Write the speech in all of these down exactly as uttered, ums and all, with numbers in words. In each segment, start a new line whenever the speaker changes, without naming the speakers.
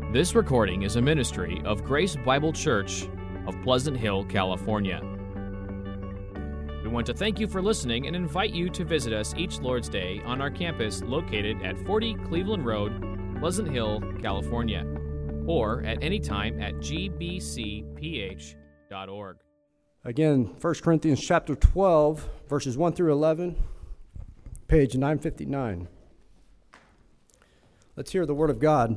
This recording is a ministry of Grace Bible Church of Pleasant Hill, California. We want to thank you for listening and invite you to visit us each Lord's Day on our campus located at forty Cleveland Road, Pleasant Hill, California, or at any time at g b c p h dot org.
Again, First Corinthians chapter twelve, verses one through eleven, page nine fifty-nine. Let's hear the word of God.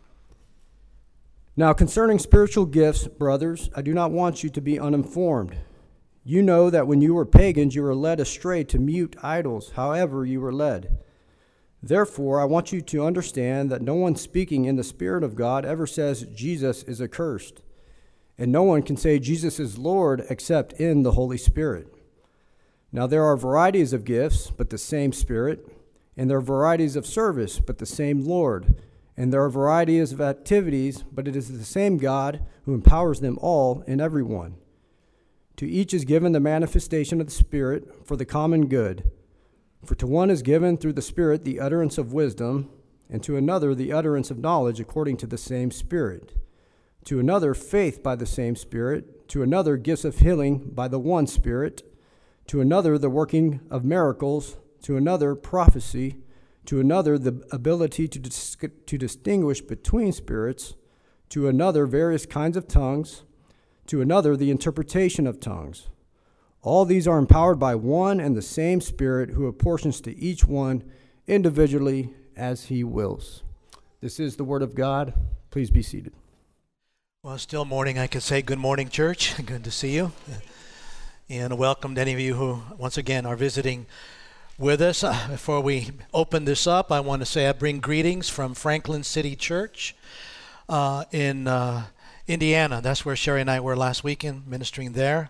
Now, concerning spiritual gifts, brothers, I do not want you to be uninformed. You know that when you were pagans, you were led astray to mute idols, however you were led. Therefore, I want you to understand that no one speaking in the Spirit of God ever says Jesus is accursed, and no one can say Jesus is Lord except in the Holy Spirit. Now, there are varieties of gifts, but the same Spirit, and there are varieties of service, but the same Lord. And there are varieties of activities, but it is the same God who empowers them all in everyone. To each is given the manifestation of the Spirit for the common good. For to one is given through the Spirit the utterance of wisdom, and to another the utterance of knowledge according to the same Spirit. To another faith by the same Spirit. To another gifts of healing by the one Spirit. To another the working of miracles. To another prophecy. To another the ability to, dis- to distinguish between spirits, to another various kinds of tongues, to another the interpretation of tongues. All these are empowered by one and the same Spirit who apportions to each one individually as he wills. This is the word of God. Please be seated.
Well, still morning. I could say good morning, church. Good to see you. And welcome to any of you who, once again, are visiting with us. Uh, before we open this up, I want to say I bring greetings from Franklin City Church uh, in uh, Indiana. That's where Sherry and I were last weekend, ministering there.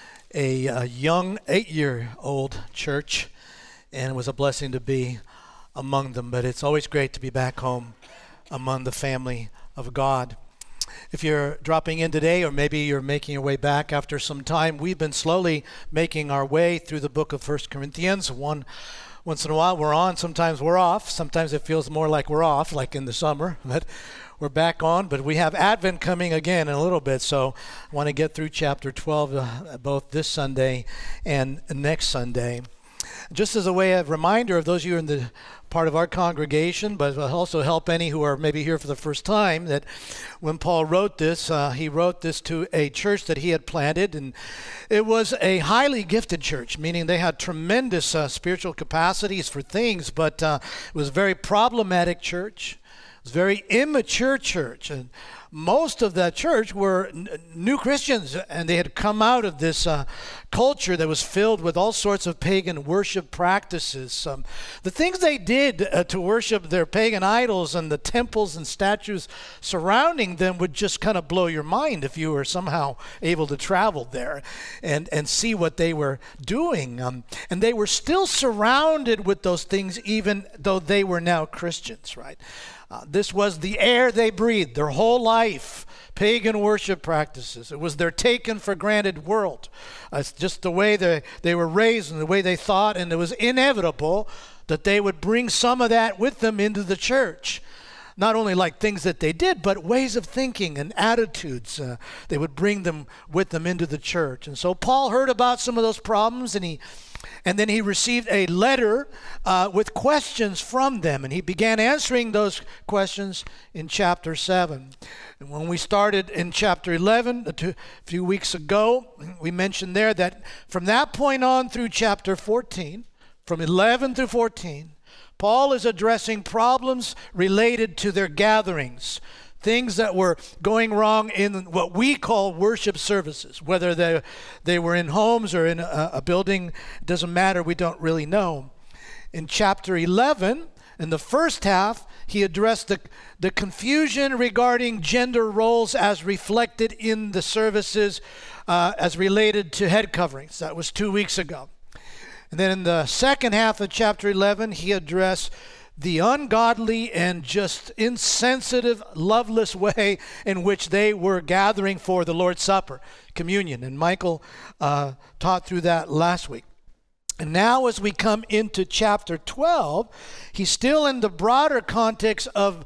A, a young eight-year-old church, and it was a blessing to be among them. But it's always great to be back home among the family of God. If you're dropping in today, or maybe you're making your way back after some time, we've been slowly making our way through the book of First Corinthians. One, once in a while we're on, sometimes we're off. Sometimes it feels more like we're off, like in the summer, but we're back on. But we have Advent coming again in a little bit, so I want to get through chapter twelve uh, both this Sunday and next Sunday. Just as a way of reminder of those of you in the part of our congregation, but also help any who are maybe here for the first time, that when Paul wrote this, uh, he wrote this to a church that he had planted, and it was a highly gifted church, meaning they had tremendous uh, spiritual capacities for things, but uh, it was a very problematic church. It was a very immature church, and most of that church were n- new Christians, and they had come out of this uh, culture that was filled with all sorts of pagan worship practices. Um, the things they did uh, to worship their pagan idols and the temples and statues surrounding them would just kind of blow your mind if you were somehow able to travel there and, and see what they were doing. Um, and they were still surrounded with those things even though they were now Christians, right? Uh, this was the air they breathed their whole life, pagan worship practices. It was their taken for granted world. Uh, it's just the way they, they were raised and the way they thought, and it was inevitable that they would bring some of that with them into the church. Not only like things that they did, but ways of thinking and attitudes. Uh, they would bring them with them into the church. And so Paul heard about some of those problems, and he And then he received a letter uh, with questions from them, and he began answering those questions in chapter seven. And when we started in chapter eleven, a few weeks ago, we mentioned there that from that point on through chapter fourteen, from eleven through fourteen, Paul is addressing problems related to their gatherings, things that were going wrong in what we call worship services, whether they they were in homes or in a, a building, it doesn't matter, we don't really know. In chapter eleven, in the first half, he addressed the, the confusion regarding gender roles as reflected in the services uh, as related to head coverings. That was two weeks ago. And then in the second half of chapter eleven, he addressed the ungodly and just insensitive, loveless way in which they were gathering for the Lord's Supper, communion. And Michael uh, taught through that last week. And now as we come into chapter twelve, he's still in the broader context of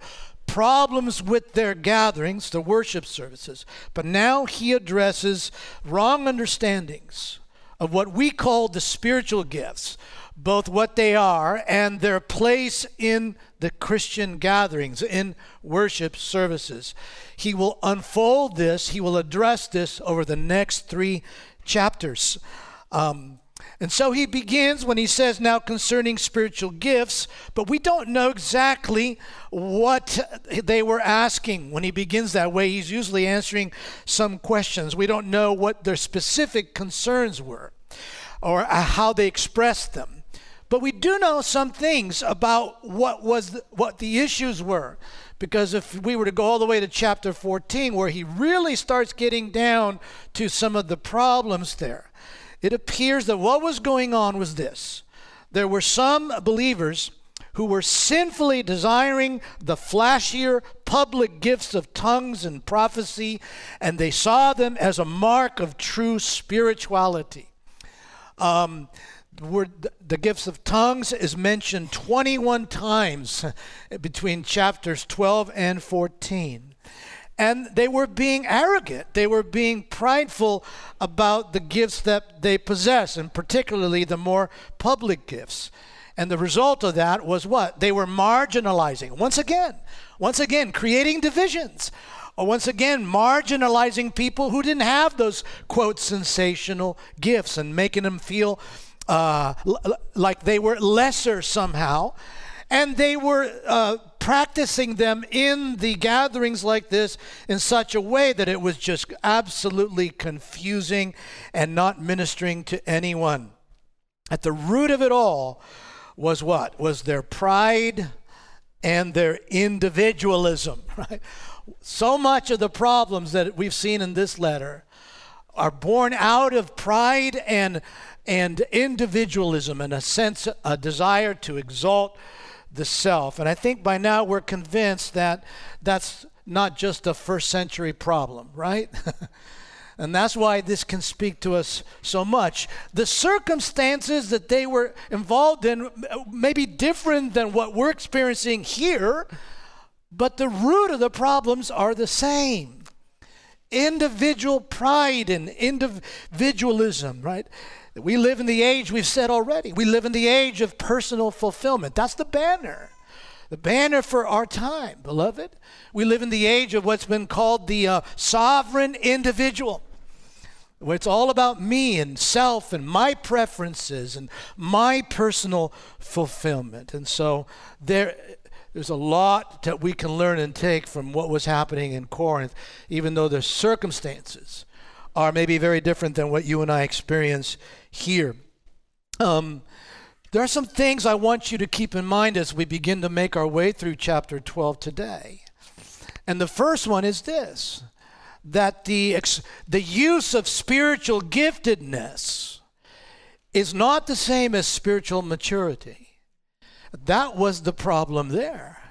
problems with their gatherings, the worship services. But now he addresses wrong understandings of what we call the spiritual gifts, both what they are and their place in the Christian gatherings, in worship services. He will unfold this, he will address this over the next three chapters. Um, and so he begins when he says, now concerning spiritual gifts, but we don't know exactly what they were asking. When he begins that way, he's usually answering some questions. We don't know what their specific concerns were or how they expressed them. But we do know some things about what was the, what the issues were. Because if we were to go all the way to chapter fourteen, where he really starts getting down to some of the problems there, it appears that what was going on was this. There were some believers who were sinfully desiring the flashier public gifts of tongues and prophecy, and they saw them as a mark of true spirituality. Um, the word, the gifts of tongues is mentioned twenty-one times between chapters twelve and fourteen. And they were being arrogant. They were being prideful about the gifts that they possess, and particularly the more public gifts. And the result of that was what? They were marginalizing. Once again, once again, creating divisions. Or once again, marginalizing people who didn't have those, quote, sensational gifts and making them feel uh, l- like they were lesser somehow. And they were uh, practicing them in the gatherings like this in such a way that it was just absolutely confusing and not ministering to anyone. At the root of it all was what? Was their pride and their individualism, right? So much of the problems that we've seen in this letter are born out of pride and, and individualism, and a sense, a desire to exalt the self. And I think by now we're convinced that that's not just a first century problem, right? And that's why this can speak to us so much. The circumstances that they were involved in may be different than what we're experiencing here, but the root of the problems are the same. Individual pride and individualism, right? We live in the age, we've said already, we live in the age of personal fulfillment. That's the banner. The banner for our time, beloved. We live in the age of what's been called the uh, sovereign individual, where it's all about me and self and my preferences and my personal fulfillment. And so there, there's a lot that we can learn and take from what was happening in Corinth, even though the circumstances are maybe very different than what you and I experience here. Um, there are some things I want you to keep in mind as we begin to make our way through chapter twelve today. And the first one is this, that the, ex- the use of spiritual giftedness is not the same as spiritual maturity. That was the problem there.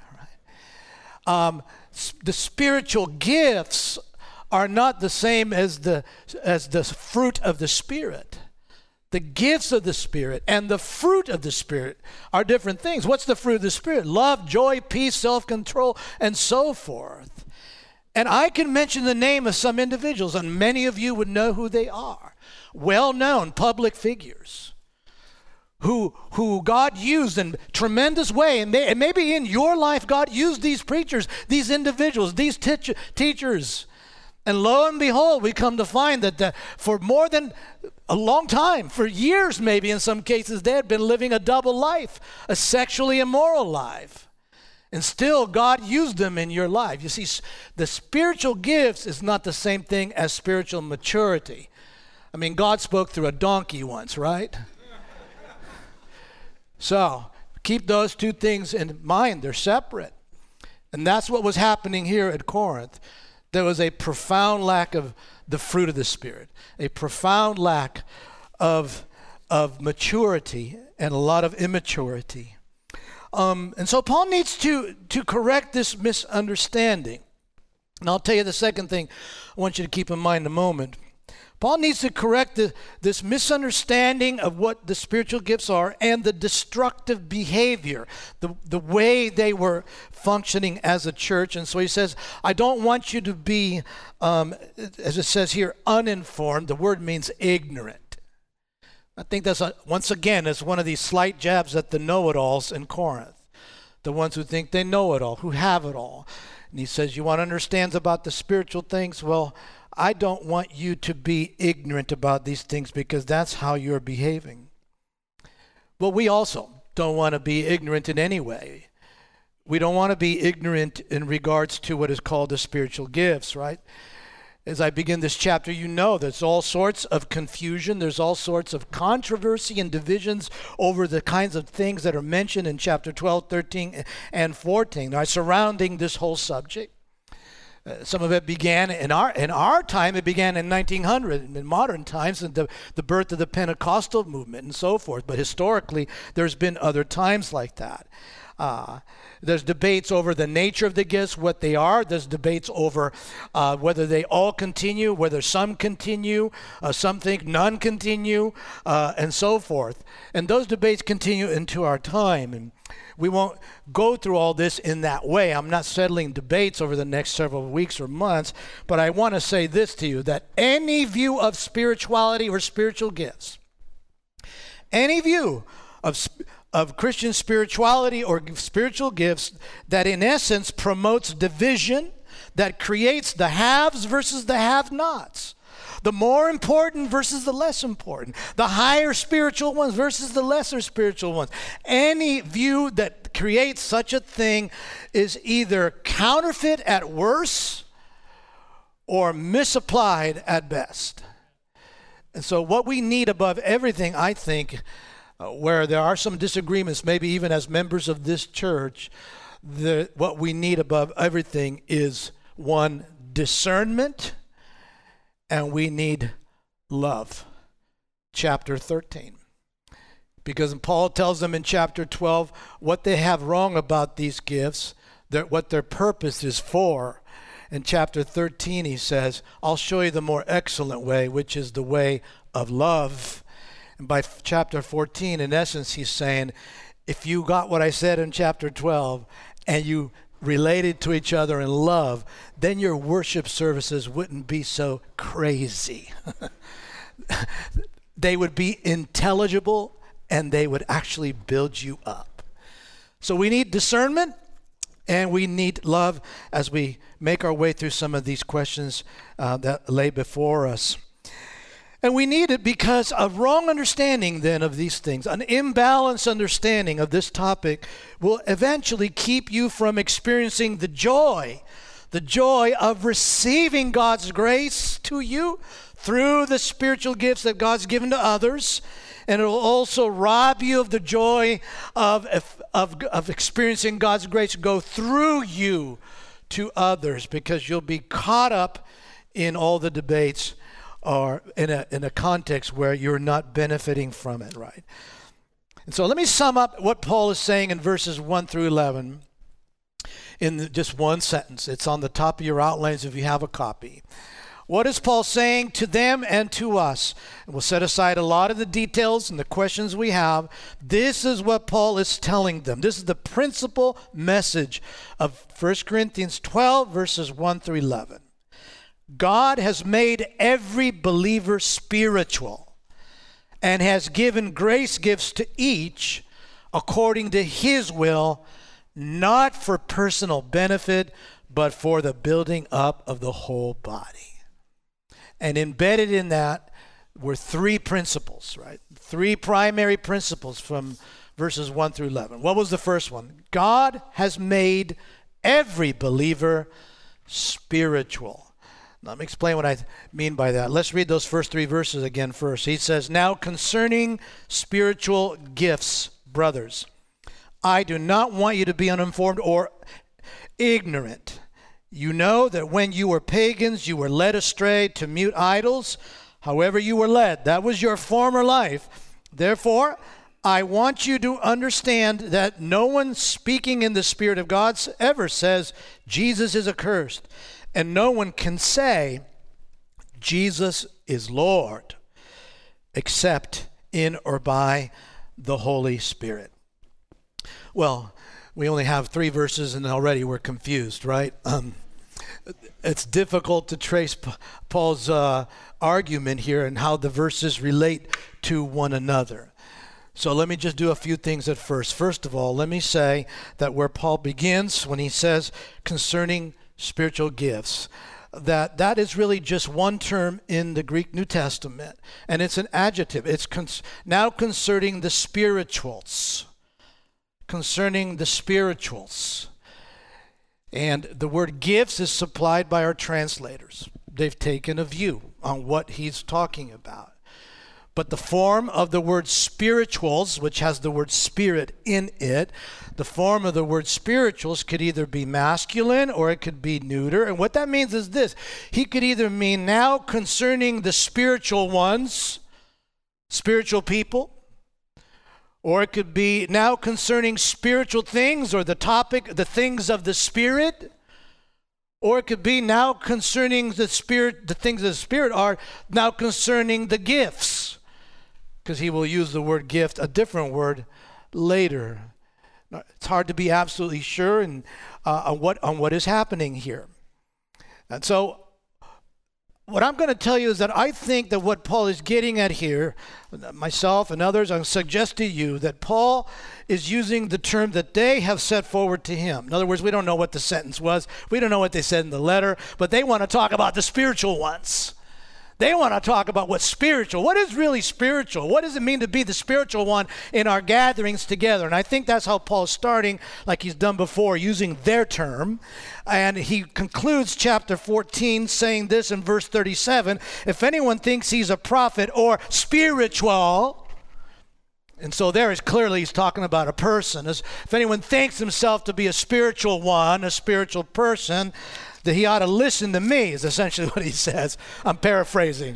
Right? Um, the spiritual gifts are not the same as the as the fruit of the Spirit. The gifts of the Spirit and the fruit of the Spirit are different things. What's the fruit of the Spirit? Love, joy, peace, self-control, and so forth. And I can mention the name of some individuals, and many of you would know who they are. Well-known public figures who who God used in a tremendous way. And, may, and maybe in your life, God used these preachers, these individuals, these teach, teachers. And lo and behold, we come to find that the, for more than a long time, for years maybe in some cases, they had been living a double life, a sexually immoral life. And still, God used them in your life. You see, the spiritual gifts is not the same thing as spiritual maturity. I mean, God spoke through a donkey once, right? So, keep those two things in mind. They're separate. And that's what was happening here at Corinth. There was a profound lack of the fruit of the Spirit, a profound lack of, of maturity and a lot of immaturity. Um, and so Paul needs to, to correct this misunderstanding. And I'll tell you the second thing I want you to keep in mind in a moment. Paul needs to correct the, this misunderstanding of what the spiritual gifts are and the destructive behavior, the, the way they were functioning as a church. And so he says, I don't want you to be, um, as it says here, uninformed. The word means ignorant. I think that's, a, once again, is one of these slight jabs at the know-it-alls in Corinth, the ones who think they know it all, who have it all. And he says, you want to understand about the spiritual things? Well, I don't want you to be ignorant about these things because that's how you're behaving. Well, we also don't want to be ignorant in any way. We don't want to be ignorant in regards to what is called the spiritual gifts, right? As I begin this chapter, you know there's all sorts of confusion. There's all sorts of controversy and divisions over the kinds of things that are mentioned in chapter twelve, thirteen, and fourteen, right, surrounding this whole subject. Uh, some of it began in our in our time. It began in nineteen hundred, in modern times, and the, the birth of the Pentecostal movement and so forth. But historically, there's been other times like that. Uh, there's debates over the nature of the gifts, what they are. There's debates over uh, whether they all continue, whether some continue, uh, some think none continue, uh, and so forth. And those debates continue into our time. And we won't go through all this in that way. I'm not settling debates over the next several weeks or months, but I want to say this to you, that any view of spirituality or spiritual gifts, any view of sp- of Christian spirituality or spiritual gifts that in essence promotes division, that creates the haves versus the have-nots, the more important versus the less important, the higher spiritual ones versus the lesser spiritual ones. Any view that creates such a thing is either counterfeit at worst or misapplied at best. And so what we need above everything, I think, Uh, where there are some disagreements, maybe even as members of this church, the, what we need above everything is, one, discernment, and we need love. Chapter thirteen. Because Paul tells them in chapter twelve what they have wrong about these gifts, that what their purpose is for. In chapter thirteen, he says, I'll show you the more excellent way, which is the way of love. And by chapter fourteen, in essence, he's saying, if you got what I said in chapter twelve and you related to each other in love, then your worship services wouldn't be so crazy. They would be intelligible and they would actually build you up. So we need discernment and we need love as we make our way through some of these questions uh, that lay before us. And we need it because a wrong understanding then of these things, an imbalanced understanding of this topic will eventually keep you from experiencing the joy, the joy of receiving God's grace to you through the spiritual gifts that God's given to others. And it will also rob you of the joy of, of, of experiencing God's grace go through you to others, because you'll be caught up in all the debates or in a in a context where you're not benefiting from it, right? And so let me sum up what Paul is saying in verses one through eleven in the, just one sentence. It's on the top of your outlines if you have a copy. What is Paul saying to them and to us? And we'll set aside a lot of the details and the questions we have. This is what Paul is telling them. This is the principal message of First Corinthians twelve, verses one through eleven. God has made every believer spiritual and has given grace gifts to each according to his will, not for personal benefit, but for the building up of the whole body. And embedded in that were three principles, right? Three primary principles from verses one through eleven. What was the first one? God has made every believer spiritual. Let me explain what I mean by that. Let's read those first three verses again first. He says, now concerning spiritual gifts, brothers, I do not want you to be uninformed or ignorant. You know that when you were pagans, you were led astray to mute idols. However you were led, that was your former life. Therefore, I want you to understand that no one speaking in the Spirit of God ever says Jesus is accursed. And no one can say Jesus is Lord, except in or by the Holy Spirit. Well, we only have three verses and already we're confused, right? Um, it's difficult to trace P- Paul's uh, argument here and how the verses relate to one another. So let me just do a few things at first. First of all, let me say that where Paul begins when he says concerning spiritual gifts, that that is really just one term in the Greek New Testament, and it's an adjective. It's cons- now concerning the spirituals. Concerning the spirituals. And the word gifts is supplied by our translators. They've taken a view on what he's talking about. But the form of the word spirituals, which has the word spirit in it, the form of the word spirituals could either be masculine or it could be neuter. And what that means is this. He could either mean now concerning the spiritual ones, spiritual people, or it could be now concerning spiritual things or the topic, the things of the Spirit. Or it could be now concerning the Spirit, the things of the Spirit are now concerning the gifts. Because he will use the word gift, a different word, later. It's hard to be absolutely sure and, uh, on, what, on what is happening here. And so what I'm going to tell you is that I think that what Paul is getting at here, myself and others, I suggest to you that Paul is using the term that they have set forward to him. In other words, we don't know what the sentence was. We don't know what they said in the letter, but they want to talk about the spiritual ones. They want to talk about what's spiritual. What is really spiritual? What does it mean to be the spiritual one in our gatherings together? And I think that's how Paul's starting, like he's done before, using their term. And he concludes chapter fourteen saying this in verse thirty-seven, if anyone thinks he's a prophet or spiritual, and so there is clearly he's talking about a person. As if anyone thinks himself to be a spiritual one, a spiritual person, that he ought to listen to me, is essentially what he says. I'm paraphrasing.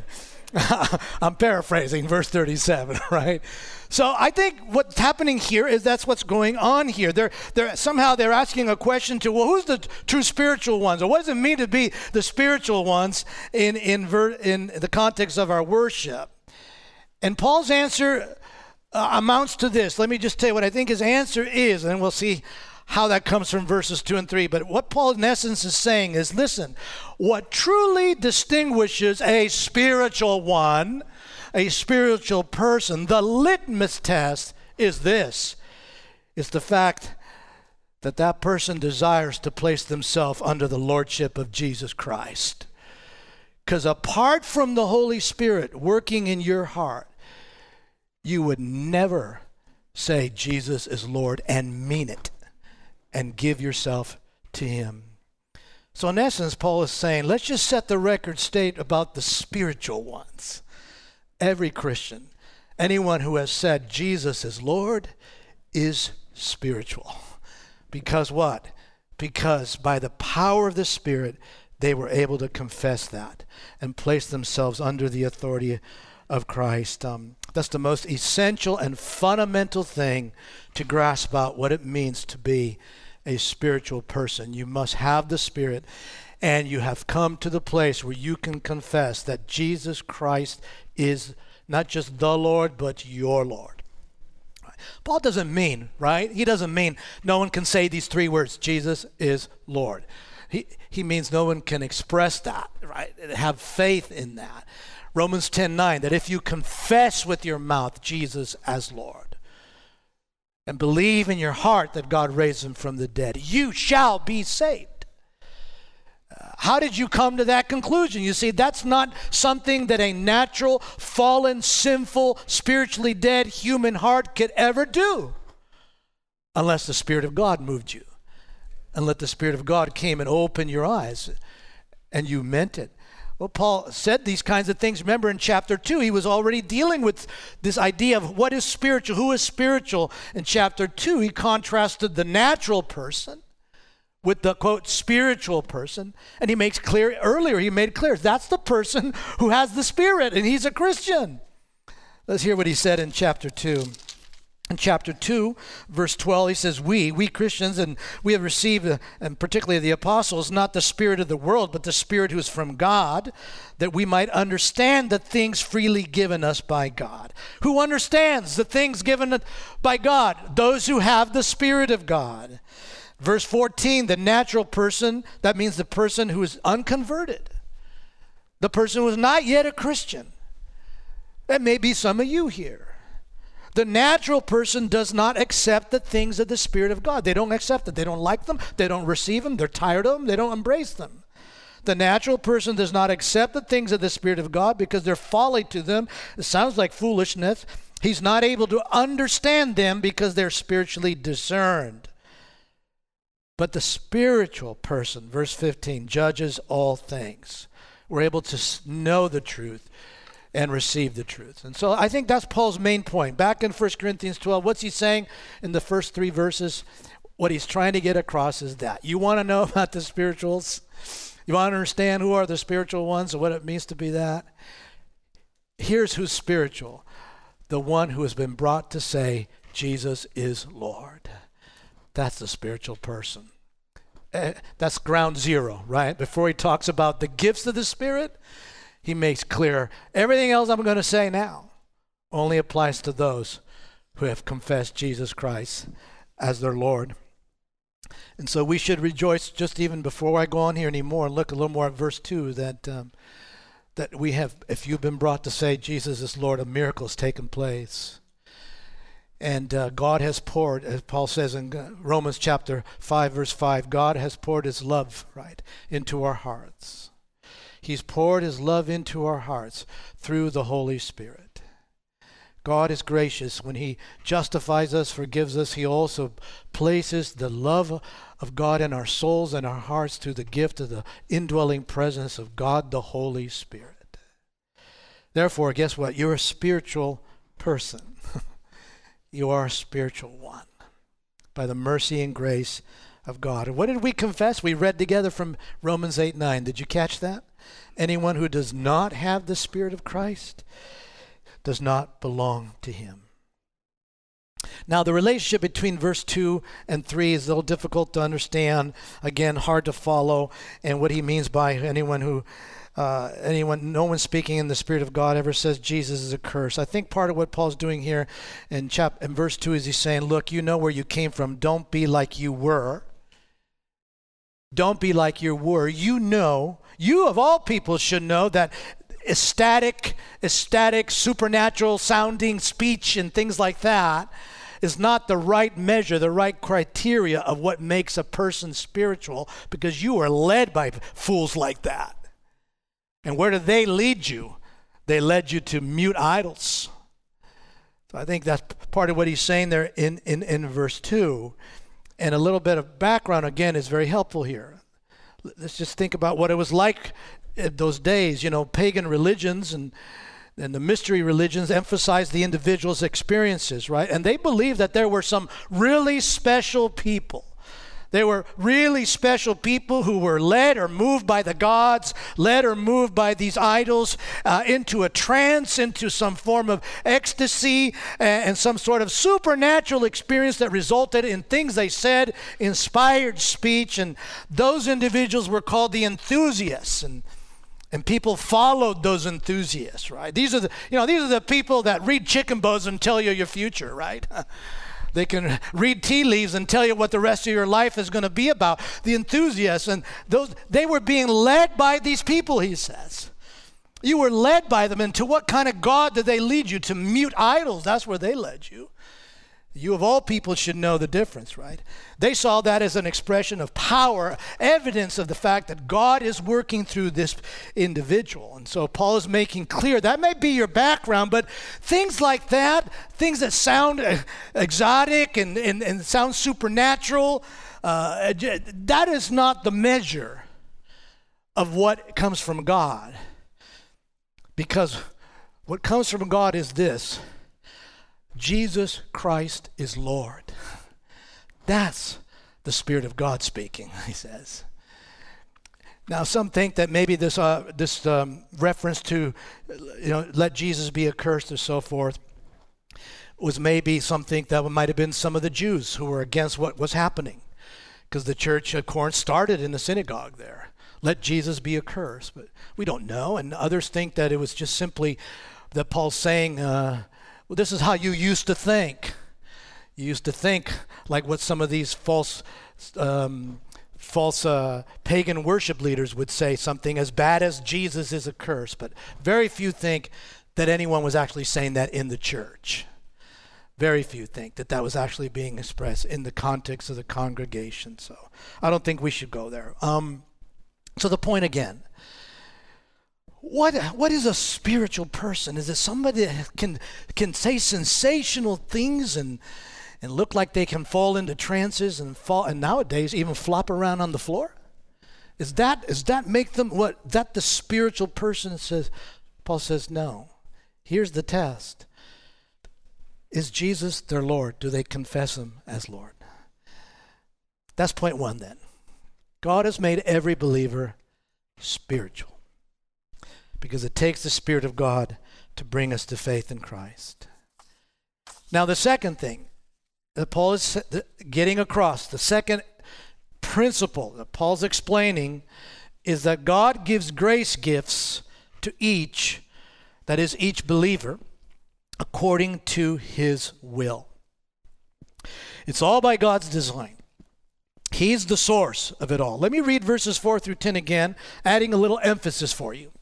I'm paraphrasing verse thirty-seven, right? So I think what's happening here is that's what's going on here. They're, they're, somehow they're asking a question to, well, who's the true spiritual ones? Or what does it mean to be the spiritual ones in, in, ver, in the context of our worship? And Paul's answer uh, amounts to this. Let me just tell you what I think his answer is, and then we'll see how that comes from verses two and three. But what Paul in essence is saying is, listen, what truly distinguishes a spiritual one, a spiritual person, the litmus test is this. It's the fact that that person desires to place themselves under the lordship of Jesus Christ. Because apart from the Holy Spirit working in your heart, you would never say Jesus is Lord and mean it and give yourself to him. So in essence, Paul is saying, let's just set the record straight about the spiritual ones. Every Christian, anyone who has said Jesus is Lord, is spiritual. Because what? Because by the power of the Spirit, they were able to confess that and place themselves under the authority of Christ. Um, that's the most essential and fundamental thing to grasp about what it means to be a spiritual person. You must have the Spirit, and you have come to the place where you can confess that Jesus Christ is not just the Lord, but your Lord. Paul doesn't mean, right? He doesn't mean no one can say these three words, Jesus is Lord. He, he means no one can express that, right? Have faith in that. Romans ten nine, that if you confess with your mouth Jesus as Lord and believe in your heart that God raised him from the dead, you shall be saved. Uh, how did you come to that conclusion? You see, that's not something that a natural, fallen, sinful, spiritually dead human heart could ever do unless the Spirit of God moved you. And let the Spirit of God came and opened your eyes and you meant it. Well, Paul said these kinds of things. Remember in chapter two, he was already dealing with this idea of what is spiritual, who is spiritual. In chapter two, he contrasted the natural person with the, quote, spiritual person. And he makes clear, earlier he made clear, that's the person who has the Spirit, and he's a Christian. Let's hear what he said in chapter two. In chapter two, verse twelve, he says, we, we Christians, and we have received, uh, and particularly the apostles, not the spirit of the world, but the Spirit who is from God, that we might understand the things freely given us by God. Who understands the things given by God? Those who have the Spirit of God. Verse fourteen, the natural person, that means the person who is unconverted, the person who is not yet a Christian. That may be some of you here. The natural person does not accept the things of the Spirit of God. They don't accept it. They don't like them. They don't receive them. They're tired of them. They don't embrace them. The natural person does not accept the things of the Spirit of God because they're folly to them. It sounds like foolishness. He's not able to understand them because they're spiritually discerned. But the spiritual person, verse fifteen, judges all things. We're able to know the truth and receive the truth. And so I think that's Paul's main point. Back in First Corinthians twelve, what's he saying in the first three verses? What he's trying to get across is that you want to know about the spirituals? You want to understand who are the spiritual ones and what it means to be that? Here's who's spiritual. The one who has been brought to say, Jesus is Lord. That's the spiritual person. Uh, that's ground zero, right? Before he talks about the gifts of the Spirit, he makes clear everything else I'm going to say now only applies to those who have confessed Jesus Christ as their Lord. And so we should rejoice, just even before I go on here anymore, and look a little more at verse two, that um, that we have, if you've been brought to say Jesus is Lord, a miracle has taken place. And uh, God has poured, as Paul says in Romans chapter five, verse five, God has poured his love, right, into our hearts. He's poured his love into our hearts through the Holy Spirit. God is gracious. When he justifies us, forgives us, he also places the love of God in our souls and our hearts through the gift of the indwelling presence of God, the Holy Spirit. Therefore, guess what? You're a spiritual person. You are a spiritual one by the mercy and grace of God. And what did we confess? We read together from Romans eight nine. Did you catch that? Anyone who does not have the Spirit of Christ does not belong to him. Now, the relationship between verse two and three is a little difficult to understand. Again, hard to follow. And what he means by anyone who, uh, anyone, no one speaking in the Spirit of God ever says Jesus is a curse. I think part of what Paul's doing here in, chap- in verse two is he's saying, look, you know where you came from. Don't be like you were. Don't be like you were. You know, you of all people should know that ecstatic, ecstatic, supernatural sounding speech and things like that is not the right measure, the right criteria of what makes a person spiritual, because you are led by fools like that. And where do they lead you? They led you to mute idols. So I think that's part of what he's saying there in, in, in verse two. And a little bit of background, again, is very helpful here. Let's just think about what it was like in those days. You know, pagan religions and, and the mystery religions emphasized the individual's experiences, right? And they believed that there were some really special people. They were really special people who were led or moved by the gods, led or moved by these idols uh, into a trance, into some form of ecstasy and, and some sort of supernatural experience that resulted in things they said, inspired speech. And those individuals were called the enthusiasts. And And people followed those enthusiasts, right? These are the, you know, these are the people that read chicken bones and tell you your future, right? They can read tea leaves and tell you what the rest of your life is going to be about. The enthusiasts, and those, they were being led by these people, he says. You were led by them. And to what kind of God did they lead you? To mute idols. That's where they led you. You of all people should know the difference, right? They saw that as an expression of power, evidence of the fact that God is working through this individual. And so Paul is making clear that may be your background, but things like that, things that sound exotic and, and, and sound supernatural, uh, that is not the measure of what comes from God. Because what comes from God is this: Jesus Christ is Lord. That's the Spirit of God speaking, he says. Now, some think that maybe this uh, this um, reference to, you know, let Jesus be accursed or so forth was maybe something that might have been some of the Jews who were against what was happening, because the church at Corinth started in the synagogue there. Let Jesus be accursed. But we don't know. And others think that it was just simply that Paul's saying, uh, well, this is how you used to think. You used to think like what some of these false um, false uh, pagan worship leaders would say, something as bad as Jesus is a curse. But very few think that anyone was actually saying that in the church. Very few think that that was actually being expressed in the context of the congregation. So I don't think we should go there. Um, so the point again, what what is a spiritual person? Is it somebody that can can say sensational things and and look like they can fall into trances and fall, and nowadays even flop around on the floor? Is that is that make them what? That the spiritual person says? Paul says no. Here's the test. Is Jesus their Lord? Do they confess him as Lord? That's point one then. God has made every believer spiritual because it takes the Spirit of God to bring us to faith in Christ. Now the second thing that Paul is getting across, the second principle that Paul's explaining, is that God gives grace gifts to each, that is each believer, according to his will. It's all by God's design. He's the source of it all. Let me read verses four through ten again, adding a little emphasis for you.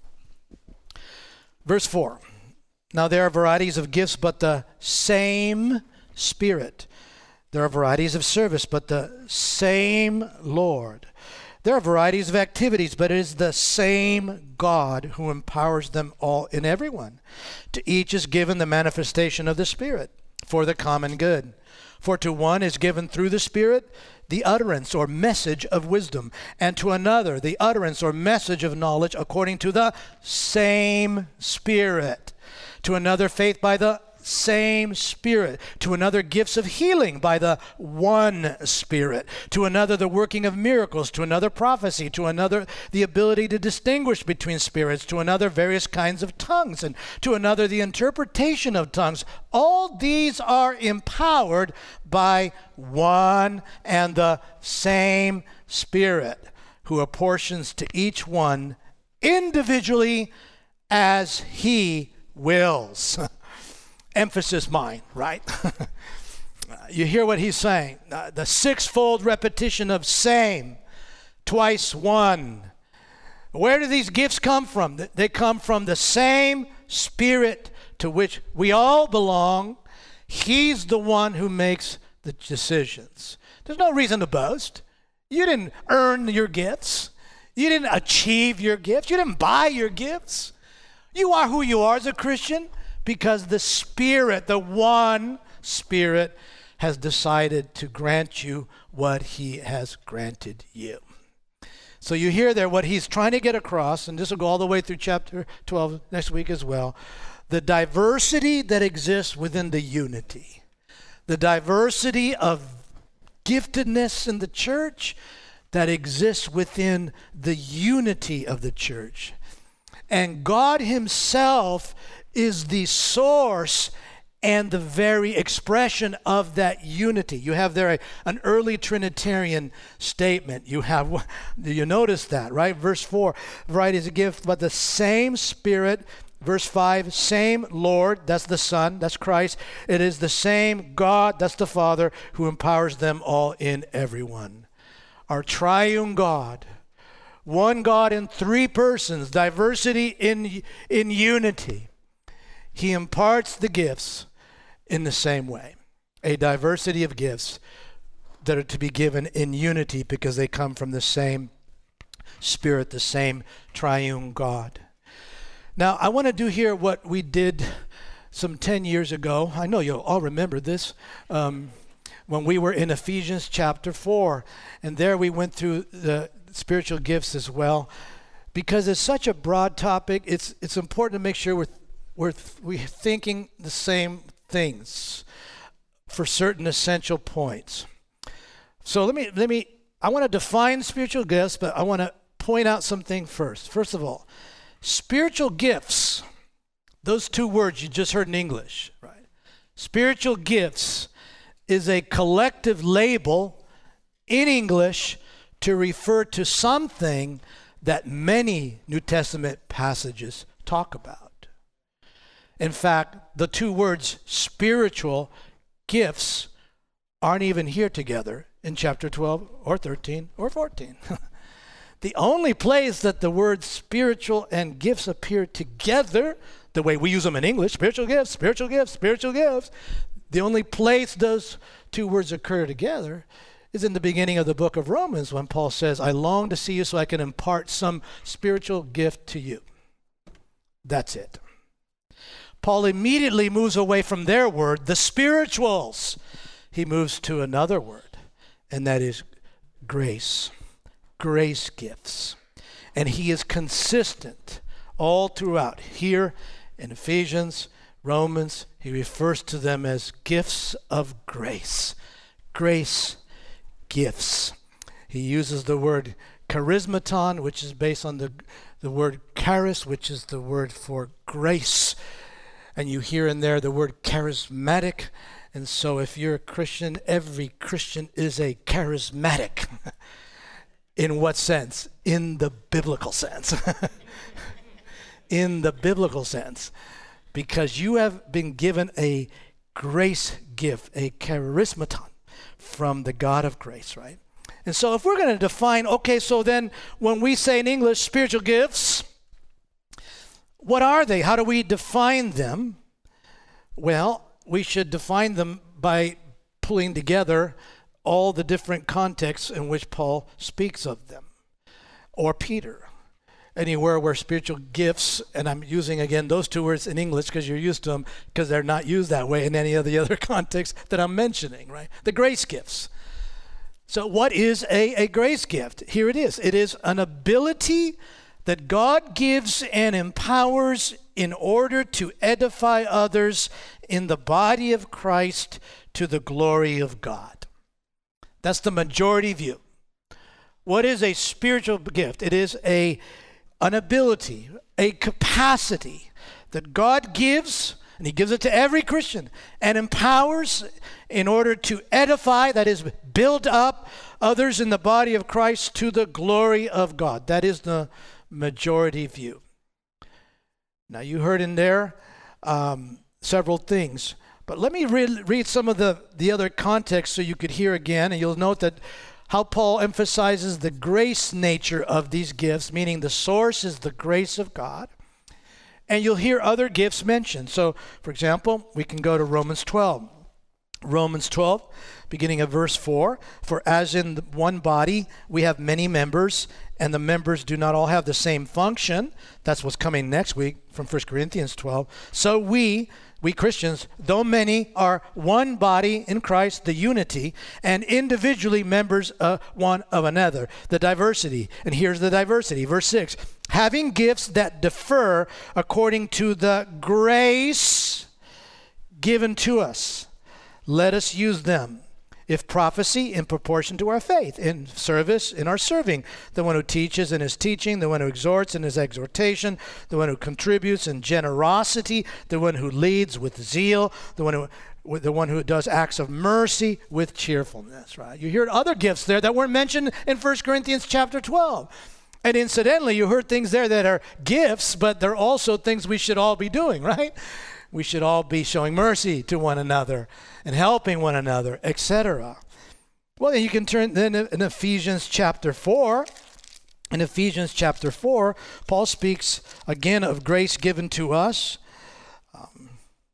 Verse four. Now there are varieties of gifts, but the same Spirit. There are varieties of service, but the same Lord. There are varieties of activities, but it is the same God who empowers them all in everyone. To each is given the manifestation of the Spirit for the common good. For to one is given through the Spirit the utterance or message of wisdom, and to another the utterance or message of knowledge according to the same Spirit. To another faith by the same Spirit. To another gifts of healing by the one Spirit. To another the working of miracles. To another prophecy. To another the ability to distinguish between spirits. To another various kinds of tongues. And to another the interpretation of tongues. All these are empowered by one and the same Spirit, who apportions to each one individually as he wills. Emphasis mine, right? You hear what he's saying. Uh, the sixfold repetition of same, twice one. Where do these gifts come from? They come from the same Spirit to which we all belong. He's the one who makes the decisions. There's no reason to boast. You didn't earn your gifts. You didn't achieve your gifts. You didn't buy your gifts. You are who you are as a Christian because the Spirit, the one Spirit, has decided to grant you what he has granted you. So you hear there what he's trying to get across, and this will go all the way through chapter twelve next week as well, the diversity that exists within the unity. The diversity of giftedness in the church that exists within the unity of the church. And God himself is the source and the very expression of that unity. You have there a, an early Trinitarian statement. You have, you notice that, right? Verse four, varieties of gifts, but the same Spirit. Verse five, same Lord, that's the Son, that's Christ. It is the same God, that's the Father, who empowers them all in everyone. Our triune God, one God in three persons, diversity in, in unity. He imparts the gifts in the same way. A diversity of gifts that are to be given in unity because they come from the same Spirit, the same triune God. Now, I want to do here what we did some ten years ago. I know you'll all remember this. Um, when we were in Ephesians chapter four. And there we went through the spiritual gifts as well. Because it's such a broad topic, it's it's important to make sure we're We're, we're thinking the same things for certain essential points. So let me, let me, I want to define spiritual gifts, but I want to point out something first. First of all, spiritual gifts, those two words you just heard in English, right? Spiritual gifts is a collective label in English to refer to something that many New Testament passages talk about. In fact, the two words spiritual gifts aren't even here together in chapter twelve or thirteen or fourteen. The only place that the words spiritual and gifts appear together, the way we use them in English, spiritual gifts, spiritual gifts, spiritual gifts, the only place those two words occur together is in the beginning of the book of Romans when Paul says, I long to see you so I can impart some spiritual gift to you. That's it. Paul immediately moves away from their word, the spirituals. He moves to another word, and that is grace. Grace gifts. And he is consistent all throughout. Here in Ephesians, Romans, he refers to them as gifts of grace. Grace gifts. He uses the word charismaton, which is based on the, the word charis, which is the word for grace. And you hear in there the word charismatic. And so if you're a Christian, every Christian is a charismatic. In what sense? In the biblical sense. In the biblical sense. Because you have been given a grace gift, a charismaton from the God of grace, right? And so if we're going to define, okay, so then when we say in English spiritual gifts, what are they? How do we define them? Well, we should define them by pulling together all the different contexts in which Paul speaks of them, or Peter. Anywhere where spiritual gifts, and I'm using again those two words in English because you're used to them, because they're not used that way in any of the other contexts that I'm mentioning, right? The grace gifts. So what is a, a grace gift? Here it is. It is an ability that God gives and empowers in order to edify others in the body of Christ to the glory of God. That's the majority view. What is a spiritual gift? It is a an ability, a capacity that God gives, and he gives it to every Christian, and empowers in order to edify, that is, build up others in the body of Christ to the glory of God. That is the majority view. Now, you heard in there um, several things, but let me read, read some of the, the other context so you could hear again, and you'll note that how Paul emphasizes the grace nature of these gifts, meaning the source is the grace of God. And you'll hear other gifts mentioned. So, for example, we can go to Romans twelve. Romans twelve, beginning of verse four. For as in the one body we have many members, and the members do not all have the same function. That's what's coming next week from First Corinthians twelve. So we, we Christians, though many, are one body in Christ, the unity, and individually members uh, one of another, the diversity. And here's the diversity. Verse six, having gifts that differ according to the grace given to us, let us use them. If prophecy, in proportion to our faith. In service, in our serving. The one who teaches in his teaching. The one who exhorts in his exhortation. The one who contributes in generosity. The one who leads with zeal. The one who, the one who does acts of mercy with cheerfulness. Right? You hear other gifts there that weren't mentioned in First Corinthians chapter twelve. And incidentally, you heard things there that are gifts, but they're also things we should all be doing, right? We should all be showing mercy to one another and helping one another, et cetera. Well, you can turn then in Ephesians chapter four. In Ephesians chapter four, Paul speaks again of grace given to us. Um,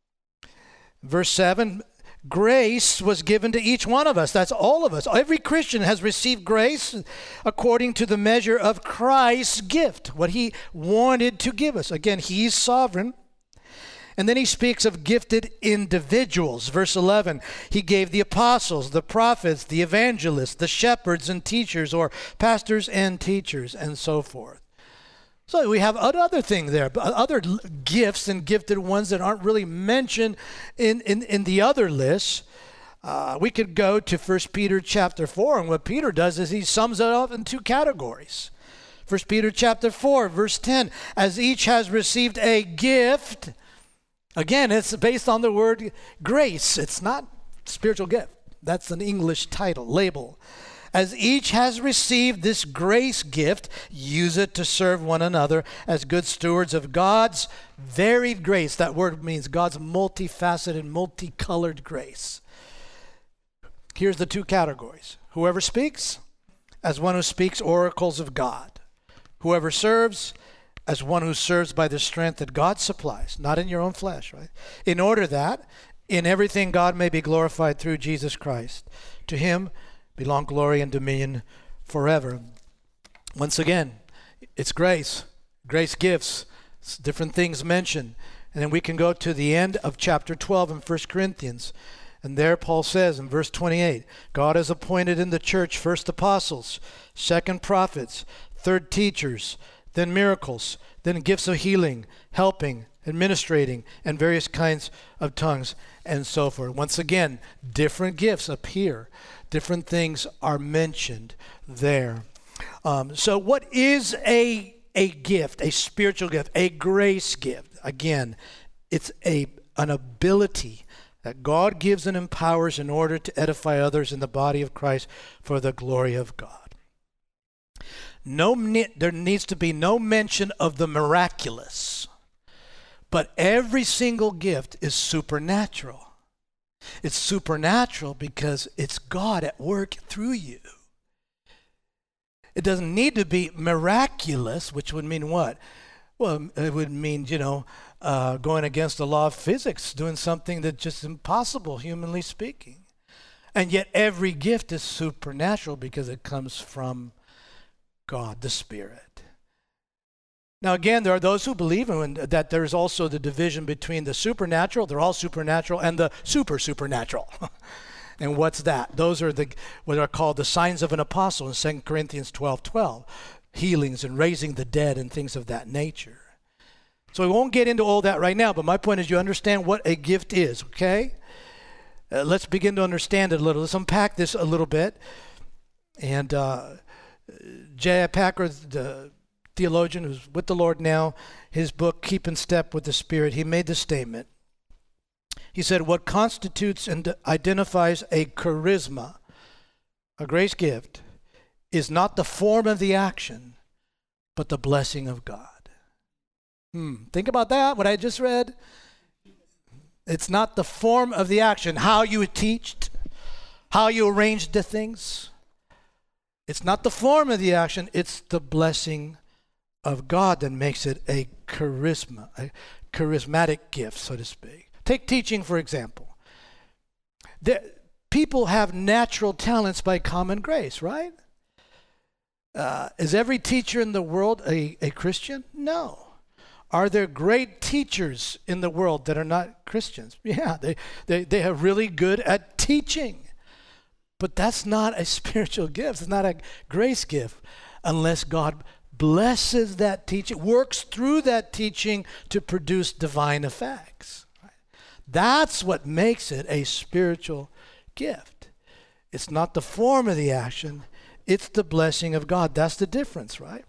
verse seven, grace was given to each one of us. That's all of us. Every Christian has received grace according to the measure of Christ's gift, what he wanted to give us. Again, he's sovereign. And then he speaks of gifted individuals. Verse eleven, he gave the apostles, the prophets, the evangelists, the shepherds and teachers, or pastors and teachers, and so forth. So we have other things there, other gifts and gifted ones that aren't really mentioned in, in, in the other lists. Uh, we could go to First Peter chapter four, and what Peter does is he sums it up in two categories. First Peter chapter four, verse ten, as each has received a gift, Again, it's based on the word grace. It's not spiritual gift. That's an English title, label. As each has received this grace gift, use it to serve one another as good stewards of God's varied grace. That word means God's multifaceted, multicolored grace. Here's the two categories. Whoever speaks, as one who speaks oracles of God. Whoever serves, as one who serves by the strength that God supplies, not in your own flesh, right? In order that in everything God may be glorified through Jesus Christ. To him belong glory and dominion forever. Once again, it's grace. Grace gifts. It's different things mentioned. And then we can go to the end of chapter twelve in First Corinthians. And there Paul says in verse twenty-eight, God has appointed in the church first apostles, second prophets, third teachers, then miracles, then gifts of healing, helping, administrating, and various kinds of tongues, and so forth. Once again, different gifts appear. Different things are mentioned there. Um, so what is a, a gift, a spiritual gift, a grace gift? Again, it's a an ability that God gives and empowers in order to edify others in the body of Christ for the glory of God. No, there needs to be no mention of the miraculous, but every single gift is supernatural. It's supernatural because it's God at work through you. It doesn't need to be miraculous, which would mean what? Well, it would mean, you know, uh, going against the law of physics, doing something that's just impossible, humanly speaking. And yet every gift is supernatural because it comes from God, the Spirit. Now again, there are those who believe in that there is also the division between the supernatural, they're all supernatural, and the super supernatural. And what's that? Those are the what are called the signs of an apostle in Second Corinthians twelve twelve. Healings and raising the dead and things of that nature. So we won't get into all that right now, but my point is you understand what a gift is, okay? Uh, let's begin to understand it a little. Let's unpack this a little bit. And uh, J I Packer, the theologian who's with the Lord now, his book, Keep in Step with the Spirit, he made this statement. He said, what constitutes and identifies a charisma, a grace gift, is not the form of the action, but the blessing of God. Hmm. Think about that, what I just read. It's not the form of the action, how you teached, how you arranged the things. It's not the form of the action, it's the blessing of God that makes it a charisma, a charismatic gift, so to speak. Take teaching, for example. There, people have natural talents by common grace, right? Uh, is every teacher in the world a, a Christian? No. Are there great teachers in the world that are not Christians? Yeah, they, they, they are really good at teaching. But that's not a spiritual gift. It's not a grace gift unless God blesses that teaching, works through that teaching to produce divine effects. That's what makes it a spiritual gift. It's not the form of the action. It's the blessing of God. That's the difference, right?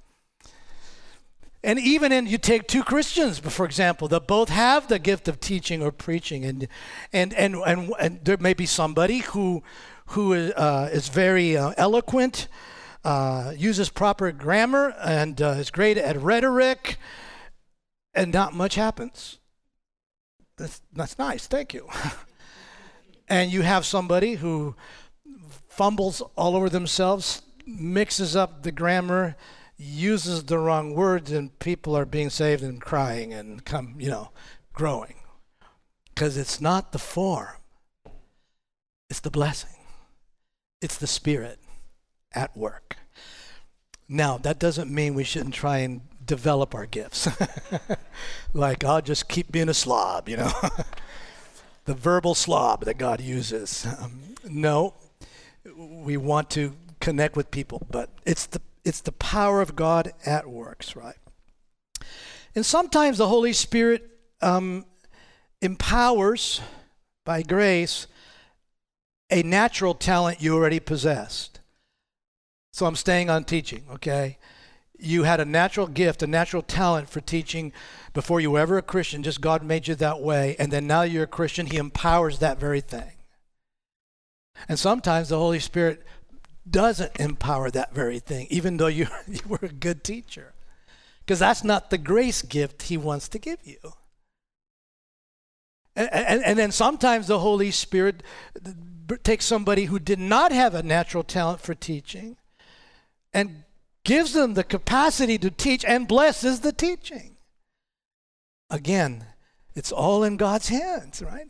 And even in, you take two Christians, for example, that both have the gift of teaching or preaching, and and and and, and there may be somebody who who uh, is very uh, eloquent, uh, uses proper grammar, and uh, is great at rhetoric, and not much happens. That's that's nice, thank you. And you have somebody who fumbles all over themselves, mixes up the grammar, uses the wrong words, and people are being saved and crying and come, you know, growing. Because it's not the form. It's the blessing. It's the Spirit at work. Now, that doesn't mean we shouldn't try and develop our gifts. Like, I'll just keep being a slob, you know. The verbal slob that God uses. Um, no, we want to connect with people, but it's the it's the power of God at works, right? And sometimes the Holy Spirit um, empowers, by grace, a natural talent you already possessed. So I'm staying on teaching, okay? you had a natural gift, a natural talent for teaching before you were ever a Christian, just God made you that way, and then now you're a Christian, he empowers that very thing. And sometimes the Holy Spirit doesn't empower that very thing, even though you, you were a good teacher. Because that's not the grace gift he wants to give you. And, and, and then sometimes the Holy Spirit takes somebody who did not have a natural talent for teaching and gives them the capacity to teach and blesses the teaching. Again, it's all in God's hands, right?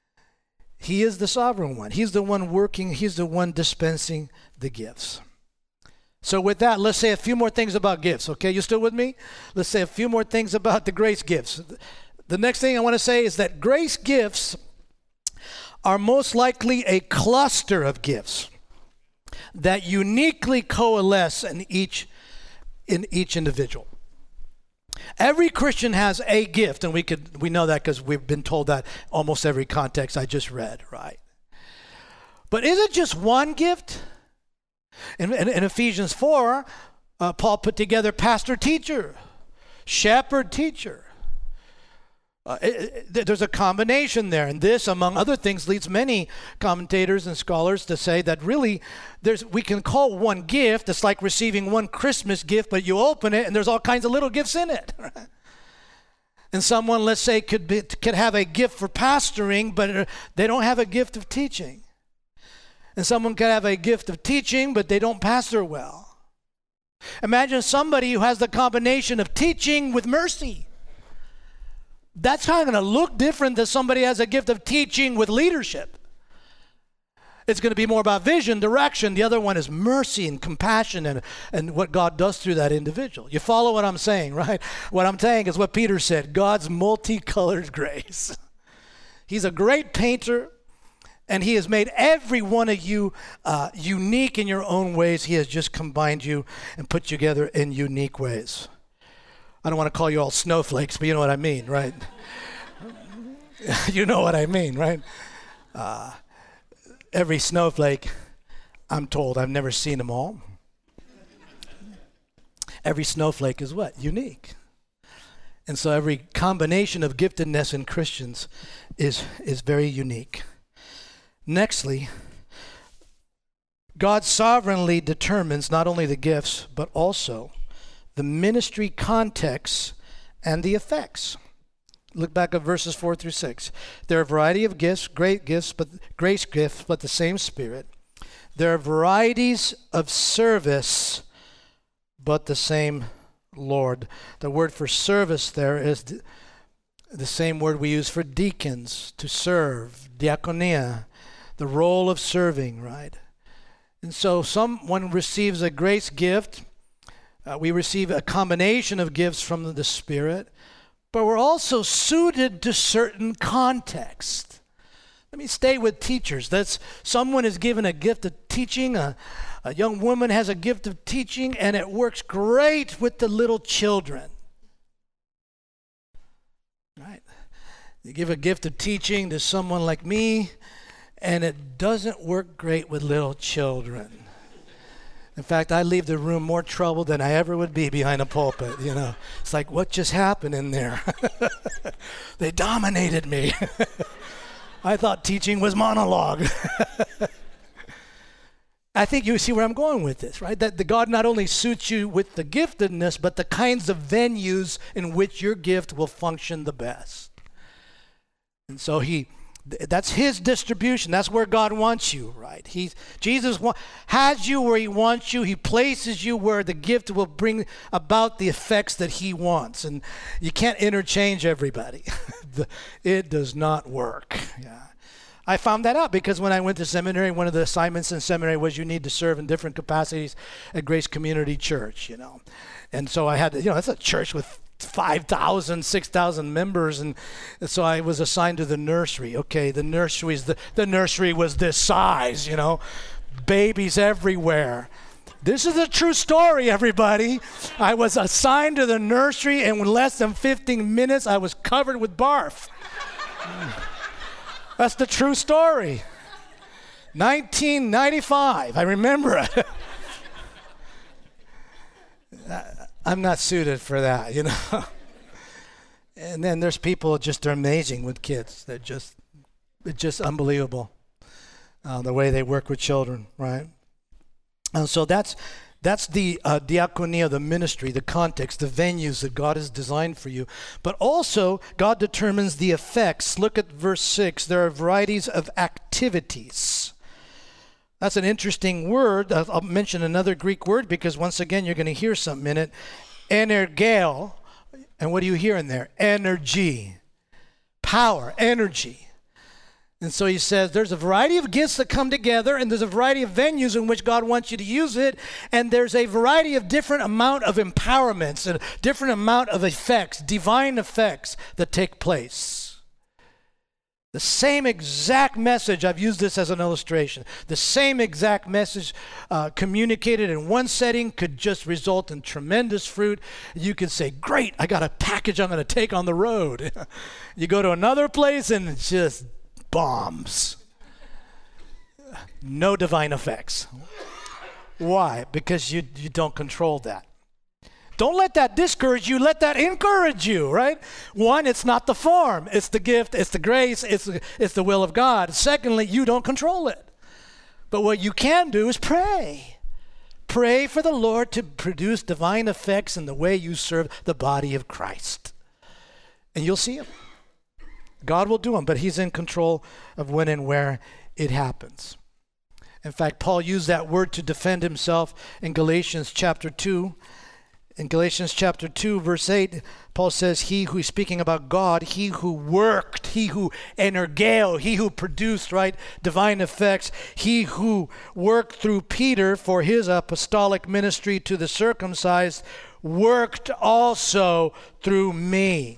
He is the sovereign one. He's the one working. He's the one dispensing the gifts. So with that, let's say a few more things about gifts, okay? You still with me? Let's say a few more things about the grace gifts. The next thing I want to say is that grace gifts are most likely a cluster of gifts that uniquely coalesce in each in each individual. Every Christian has a gift, and we could we know that because we've been told that almost every context I just read, right? But is it just one gift? In, in, in Ephesians four, uh, Paul put together pastor teacher, shepherd teacher. Uh, it, it, there's a combination there, and this, among other things, leads many commentators and scholars to say that really there's we can call one gift, it's like receiving one Christmas gift, but you open it and there's all kinds of little gifts in it. And someone, let's say, could be, could have a gift for pastoring, but they don't have a gift of teaching. And someone could have a gift of teaching, but they don't pastor well. Imagine somebody who has the combination of teaching with mercy. That's not going to look different than somebody who has a gift of teaching with leadership. It's going to be more about vision, direction. The other one is mercy and compassion and, and what God does through that individual. You follow what I'm saying, right? What I'm saying is what Peter said, God's multicolored grace. He's a great painter, and he has made every one of you uh, unique in your own ways. He has just combined you and put you together in unique ways. I don't want to call you all snowflakes, but you know what I mean, right? You know what I mean, right? Uh, every snowflake, I'm told, I've never seen them all. Every snowflake is what? Unique. And so every combination of giftedness in Christians is, is very unique. Nextly, God sovereignly determines not only the gifts, but also the ministry context and the effects. Look back at verses four through six. There are a variety of gifts, great gifts, but grace gifts, but the same Spirit. There are varieties of service, but the same Lord. The word for service there is the, the same word we use for deacons, to serve, diakonia, the role of serving, right? And so someone receives a grace gift. Uh, we receive a combination of gifts from the Spirit, but we're also suited to certain contexts. Let me stay with teachers. That's someone is given a gift of teaching. A, a young woman has a gift of teaching, and it works great with the little children. Right? You give a gift of teaching to someone like me, and it doesn't work great with little children. In fact, I leave the room more troubled than I ever would be behind a pulpit, you know. It's like, what just happened in there? They dominated me. I thought teaching was monologue. I think you see where I'm going with this, right? That the God not only suits you with the giftedness, but the kinds of venues in which your gift will function the best. And so he... That's his distribution. That's where God wants you, right? He's, Jesus wa- has you where he wants you. He places you where the gift will bring about the effects that he wants. And you can't interchange everybody. It does not work. Yeah. I found that out because when I went to seminary, one of the assignments in seminary was you need to serve in different capacities at Grace Community Church, you know. And so I had to, you know, that's a church with five thousand, six thousand members, and so I was assigned to the nursery. Okay, the nursery's the, the nursery was this size, you know, babies everywhere. This is a true story, everybody. I was assigned to the nursery, and in less than fifteen minutes, I was covered with barf. That's the true story. nineteen ninety-five, I remember it. I'm not suited for that, you know. And then there's people just are amazing with kids. They're just, it's just unbelievable uh, the way they work with children, right? And so that's that's the uh, diaconia, the ministry, the context, the venues that God has designed for you. But also, God determines the effects. Look at verse six. There are varieties of activities. That's an interesting word. I'll, I'll mention another Greek word because once again, you're going to hear something in it. Energeo. And what do you hear in there? Energy. Power, energy. And so he says there's a variety of gifts that come together, and there's a variety of venues in which God wants you to use it, and there's a variety of different amount of empowerments and different amount of effects, divine effects that take place. The same exact message, I've used this as an illustration, the same exact message uh, communicated in one setting could just result in tremendous fruit. You could say, great, I got a package I'm going to take on the road. You go to another place and it's just bombs. No divine effects. Why? Because you, you don't control that. Don't let that discourage you. Let that encourage you, right? One, it's not the form. It's the gift. It's the grace. It's the, it's the will of God. Secondly, you don't control it. But what you can do is pray. Pray for the Lord to produce divine effects in the way you serve the body of Christ. And you'll see him. God will do them, but he's in control of when and where it happens. In fact, Paul used that word to defend himself in Galatians chapter two. In Galatians chapter two, verse eight, Paul says, he who is speaking about God, he who worked, he who energeo, he who produced, right, divine effects, he who worked through Peter for his apostolic ministry to the circumcised, worked also through me.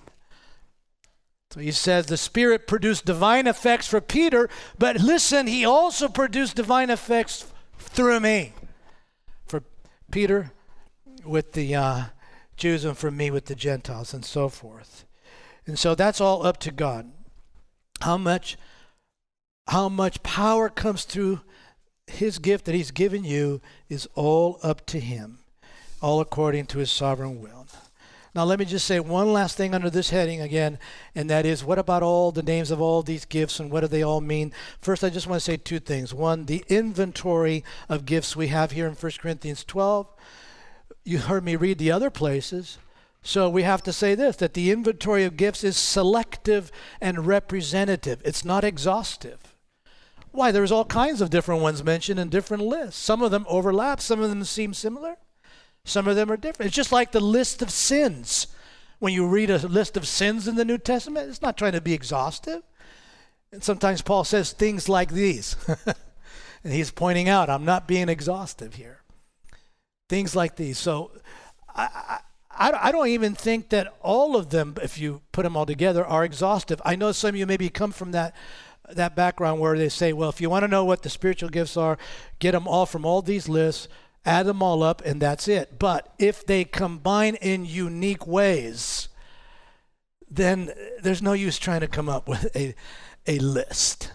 So he says the Spirit produced divine effects for Peter, but listen, he also produced divine effects through me. For Peter with the uh, Jews and for me with the Gentiles and so forth. And so that's all up to God. How much, how much power comes through his gift that he's given you is all up to him, all according to his sovereign will. Now let me just say one last thing under this heading again, and that is, what about all the names of all these gifts and what do they all mean? First, I just want to say two things. One, the inventory of gifts we have here in First Corinthians twelve. You heard me read the other places. So we have to say this, that the inventory of gifts is selective and representative. It's not exhaustive. Why? There's all kinds of different ones mentioned in different lists. Some of them overlap. Some of them seem similar. Some of them are different. It's just like the list of sins. When you read a list of sins in the New Testament, it's not trying to be exhaustive. And sometimes Paul says things like these. And he's pointing out, I'm not being exhaustive here. Things like these. So I, I, I don't even think that all of them, if you put them all together, are exhaustive. I know some of you maybe come from that that background where they say, well, if you want to know what the spiritual gifts are, get them all from all these lists, add them all up, and that's it. But if they combine in unique ways, then there's no use trying to come up with a, a list.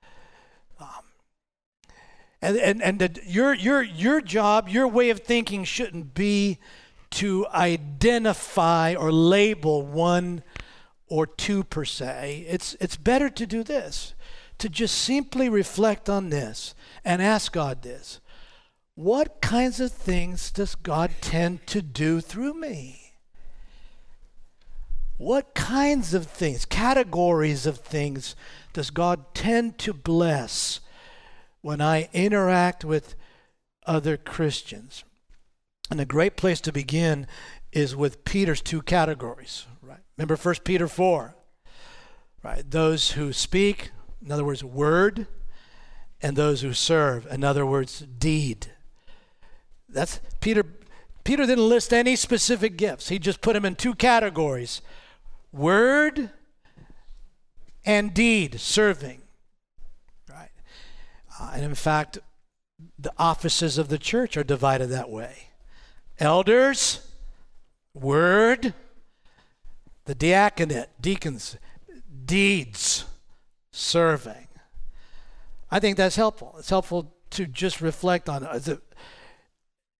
And and and the, your your your job, your way of thinking shouldn't be to identify or label one or two per se. It's it's better to do this, to just simply reflect on this and ask God this: what kinds of things does God tend to do through me? What kinds of things, categories of things, does God tend to bless when I interact with other Christians? And a great place to begin is with Peter's two categories, right? Remember First Peter four, right? Those who speak, in other words, word, and those who serve, in other words, deed. That's Peter. Peter didn't list any specific gifts. He just put them in two categories: word and deed, serving. Uh, and in fact, the offices of the church are divided that way. Elders, word, the diaconate, deacons, deeds, serving. I think that's helpful. It's helpful to just reflect on it.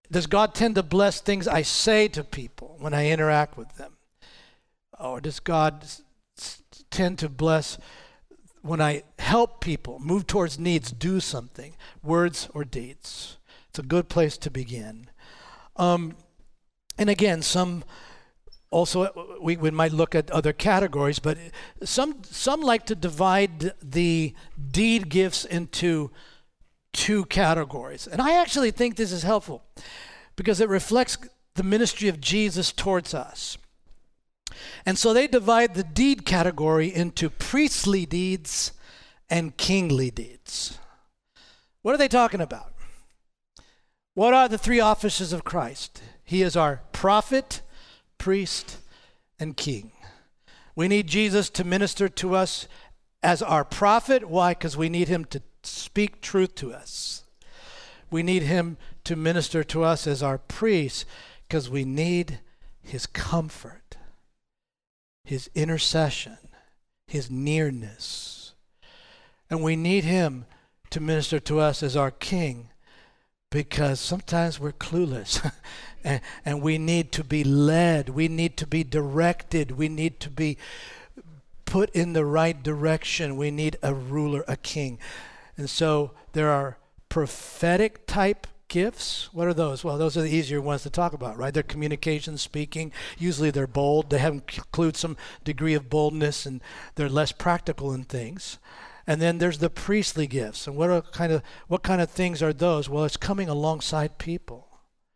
does God tend to bless things I say to people when I interact with them? Or does God s- s- tend to bless when I help people move towards needs, do something, words or deeds? It's a good place to begin. Um, and again, some also we, we might look at other categories, but some some like to divide the deed gifts into two categories. And I actually think this is helpful because it reflects the ministry of Jesus towards us. And so they divide the deed category into priestly deeds and kingly deeds. What are they talking about? What are the three offices of Christ? He is our prophet, priest, and king. We need Jesus to minister to us as our prophet. Why? Because we need him to speak truth to us. We need him to minister to us as our priest because we need his comfort, his intercession, his nearness. And we need him to minister to us as our king because sometimes we're clueless and, and we need to be led. We need to be directed. We need to be put in the right direction. We need a ruler, a king. And so there are prophetic type gifts. What are those? Well, those are the easier ones to talk about, right? They're communication, speaking. Usually they're bold. They have include some degree of boldness, and they're less practical in things. And then there's the priestly gifts. And what are kind of what kind of things are those? Well, it's coming alongside people.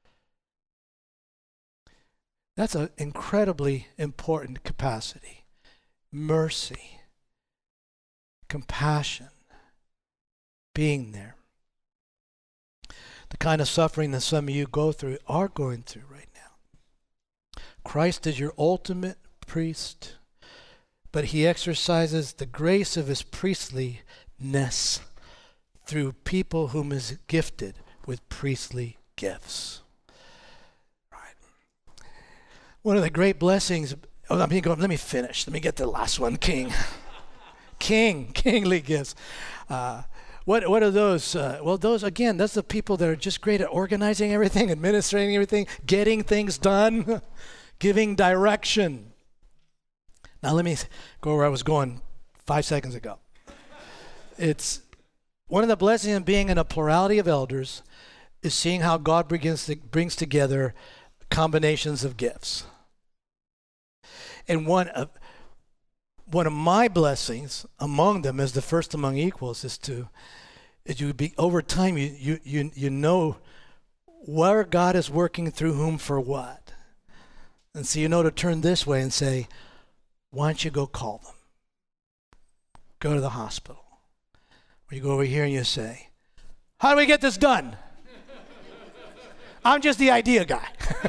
That's an incredibly important capacity. Mercy, compassion, being there. The kind of suffering that some of you go through, are going through right now. Christ is your ultimate priest, but he exercises the grace of his priestliness through people whom is gifted with priestly gifts. Right. One of the great blessings, oh, let me go, let me finish. Let me get the last one, king. King, kingly gifts. Uh, What what are those? Uh, well, those, again, that's the people that are just great at organizing everything, administrating everything, getting things done, giving direction. Now let me go where I was going five seconds ago. It's one of the blessings of being in a plurality of elders is seeing how God begins to, brings together combinations of gifts. And one of, one of my blessings among them, as the first among equals, is to, is you be, over time, you, you, you, you know where God is working through whom for what. And so you know to turn this way and say, why don't you go call them? Go to the hospital. Or you go over here and you say, how do we get this done? I'm just the idea guy.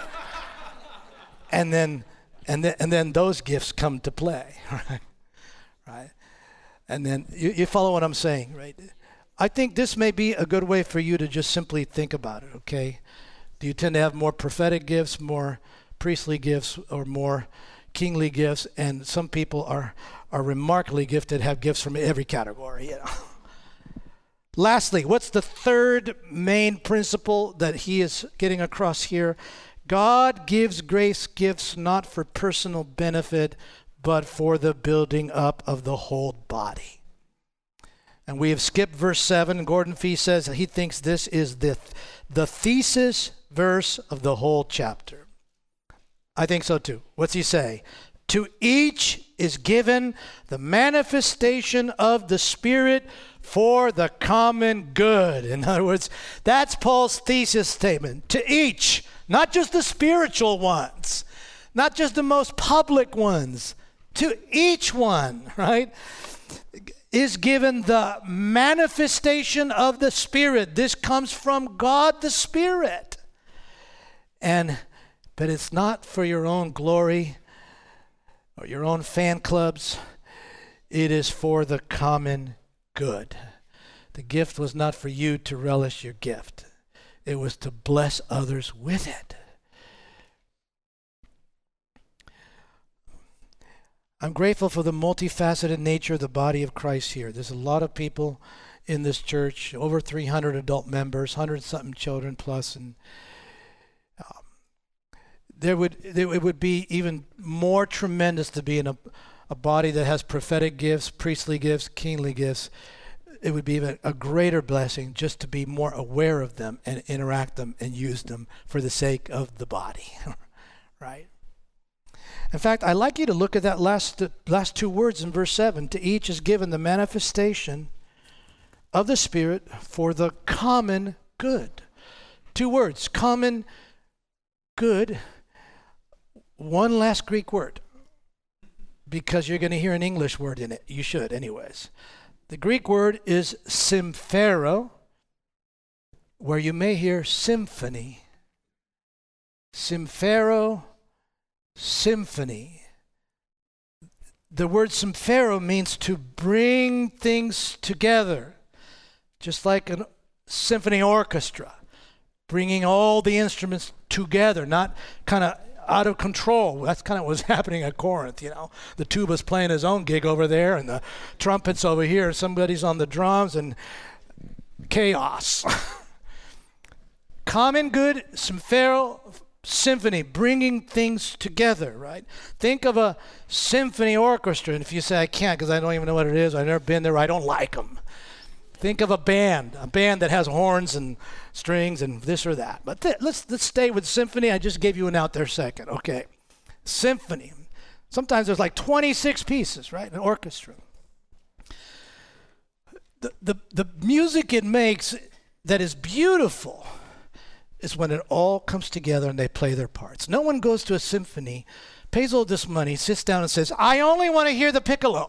and then and then and then those gifts come to play, right? Right? And then you, you follow what I'm saying, right? I think this may be a good way for you to just simply think about it, okay? Do you tend to have more prophetic gifts, more priestly gifts, or more kingly gifts? And some people are, are remarkably gifted, have gifts from every category, you know. Lastly, what's the third main principle that he is getting across here? God gives grace gifts not for personal benefit, but for the building up of the whole body. And we have skipped verse seven. Gordon Fee says that he thinks this is the, the thesis verse of the whole chapter. I think so too. What's he say? To each is given the manifestation of the Spirit for the common good. In other words, that's Paul's thesis statement. To each, not just the spiritual ones, not just the most public ones, to each one, right, is given the manifestation of the Spirit. This comes from God the Spirit. And but it's not for your own glory or your own fan clubs. It is for the common good. The gift was not for you to relish your gift. It was to bless others with it. I'm grateful for the multifaceted nature of the body of Christ here. There's a lot of people in this church, over three hundred adult members, one hundred something children plus, and Um, there would there, it would be even more tremendous to be in a, a body that has prophetic gifts, priestly gifts, kingly gifts. It would be even a greater blessing just to be more aware of them and interact them and use them for the sake of the body, right? In fact, I'd like you to look at that last, the last two words in verse seven. To each is given the manifestation of the Spirit for the common good. Two words, common good. One last Greek word, because you're going to hear an English word in it. You should anyways. The Greek word is symphero, where you may hear symphony. Symphero, symphony. The word symphero means to bring things together, just like a symphony orchestra, bringing all the instruments together, not kind of out of control. That's kind of what's happening at Corinth, you know. The tuba's playing his own gig over there, and the trumpet's over here, and somebody's on the drums, and chaos. Common good, symphero, symphony, bringing things together, right? Think of a symphony orchestra, and if you say, I can't because I don't even know what it is, I've never been there, I don't like them. Think of a band, a band that has horns and strings and this or that. But th- let's let's stay with symphony. I just gave you an out there second. Okay. Symphony. Sometimes there's like twenty-six pieces, right? An orchestra. The, the, the music it makes that is beautiful is when it all comes together and they play their parts. No one goes to a symphony, pays all this money, sits down and says, I only want to hear the piccolo.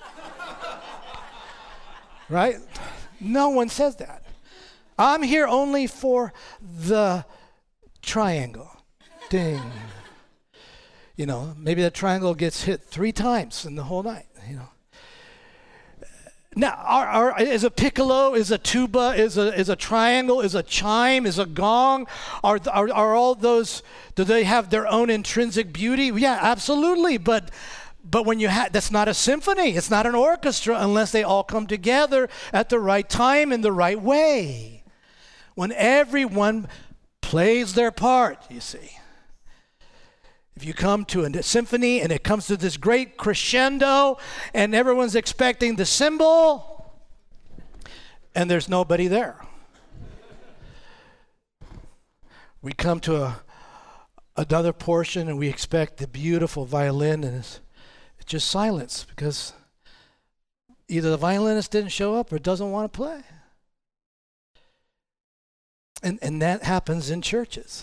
Right? No one says that. I'm here only for the triangle. Ding. You know, maybe that triangle gets hit three times in the whole night, you know. Now, are, are, is a piccolo, is a tuba, is a is a triangle, is a chime, is a gong, are, are, are all those, do they have their own intrinsic beauty? Yeah, absolutely, but But when you have, that's not a symphony. It's not an orchestra unless they all come together at the right time in the right way. When everyone plays their part, you see. If you come to a symphony and it comes to this great crescendo and everyone's expecting the cymbal and there's nobody there. We come to a, another portion and we expect the beautiful violin and it's just silence because either the violinist didn't show up or doesn't want to play. And and that happens in churches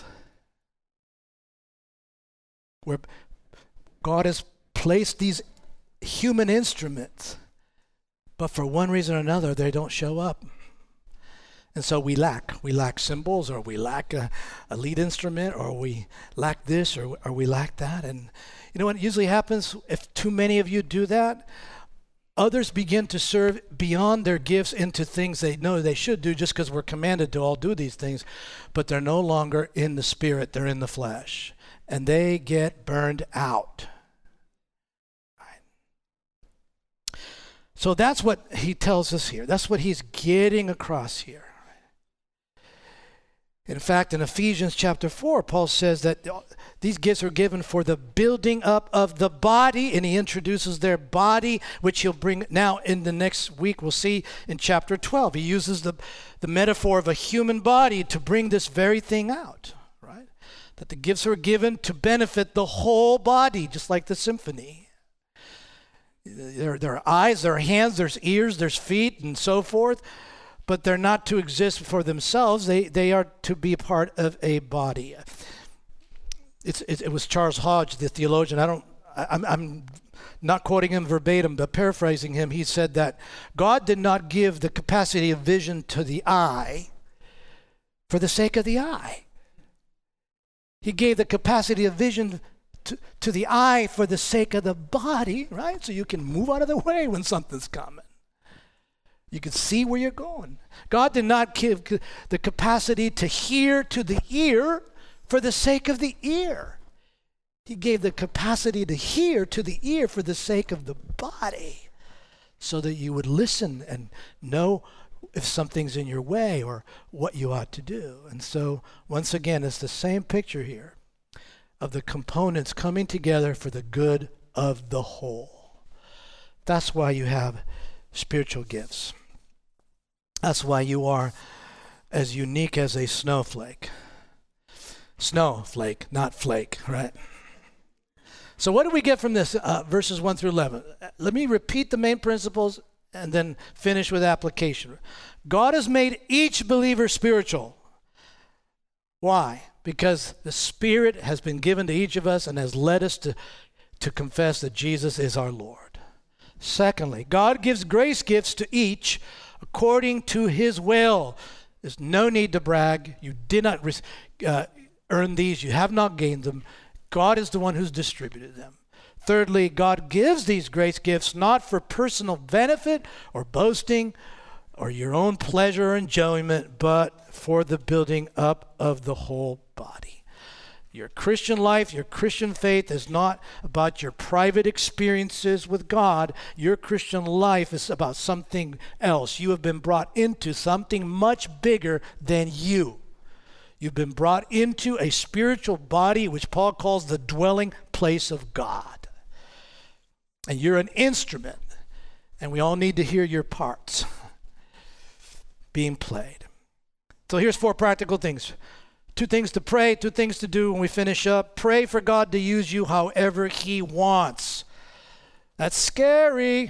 where God has placed these human instruments, but for one reason or another, they don't show up. And so we lack. We lack cymbals, or we lack a, a lead instrument, or we lack this, or, or we lack that. And you know what usually happens if too many of you do that? Others begin to serve beyond their gifts into things they know they should do just because we're commanded to all do these things, but they're no longer in the spirit, they're in the flesh. And they get burned out. Right. So that's what he tells us here. That's what he's getting across here. In fact, in Ephesians chapter four, Paul says that these gifts are given for the building up of the body, and he introduces their body, which he'll bring now in the next week. We'll see in chapter twelve. He uses the, the metaphor of a human body to bring this very thing out, right? That the gifts are given to benefit the whole body, just like the symphony. There, there are eyes, there are hands, there's ears, there's feet, and so forth. But they're not to exist for themselves. They they are to be part of a body. It's, it, it was Charles Hodge, the theologian. I don't. I, I'm I'm not quoting him verbatim, but paraphrasing him. He said that God did not give the capacity of vision to the eye for the sake of the eye. He gave the capacity of vision to, to the eye for the sake of the body, right? So you can move out of the way when something's coming. You can see where you're going. God did not give the capacity to hear to the ear for the sake of the ear. He gave the capacity to hear to the ear for the sake of the body, so that you would listen and know if something's in your way or what you ought to do. And so, once again, it's the same picture here of the components coming together for the good of the whole. That's why you have spiritual gifts. That's why you are as unique as a snowflake. Snowflake, not flake, right? So what do we get from this, uh, verses one through eleven? Let me repeat the main principles and then finish with application. God has made each believer spiritual. Why? Because the Spirit has been given to each of us and has led us to, to confess that Jesus is our Lord. Secondly, God gives grace gifts to each according to his will. There's no need to brag. You did not uh, earn these. You have not gained them. God is the one who's distributed them. Thirdly, God gives these grace gifts not for personal benefit or boasting or your own pleasure or enjoyment, but for the building up of the whole body. Your Christian life, your Christian faith is not about your private experiences with God. Your Christian life is about something else. You have been brought into something much bigger than you. You've been brought into a spiritual body, which Paul calls the dwelling place of God. And you're an instrument, and we all need to hear your parts being played. So here's four practical things. Two things to pray, two things to do when we finish up. Pray for God to use you however he wants. That's scary.